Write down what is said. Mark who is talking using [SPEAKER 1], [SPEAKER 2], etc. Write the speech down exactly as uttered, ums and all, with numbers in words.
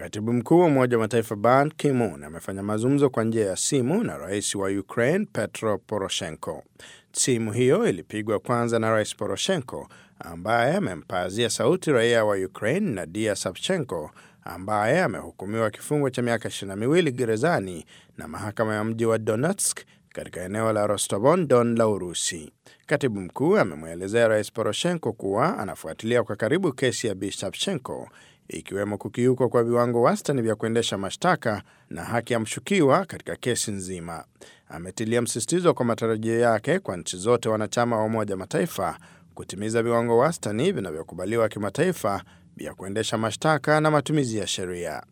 [SPEAKER 1] Katibu mkuu wa Umoja wa Mataifa Ban Ki-moon amefanya mazungumzo kwa njia ya simu na rais wa Ukraine Petro Poroshenko. Simu hiyo ilipigwa kwanza na Rais Poroshenko ambaye amempazia sauti raia wa Ukraine Nadia Savchenko ambaye amehukumiwa kifungo cha miaka ishirini na miwili gerezani na mahakama ya mji wa Donetsk katika eneo la Rostov-on-Don la Urusi. Katibu mkuu amemwelezea Rais Poroshenko kuwa anafuatilia kwa karibu kesi ya Bi Savchenko, ikiwemo kukiukwa kwa viwango wastani vya kuendesha mashtaka na haki ya mshukiwa katika kesi nzima. Ametilia msisitizo kwa matarajio yake kwa nchi zote wanachama wa Umoja Mataifa kutimiza viwango wastani vinavyokubaliwa kimataifa vya kuendesha mashtaka na matumizi ya sheria.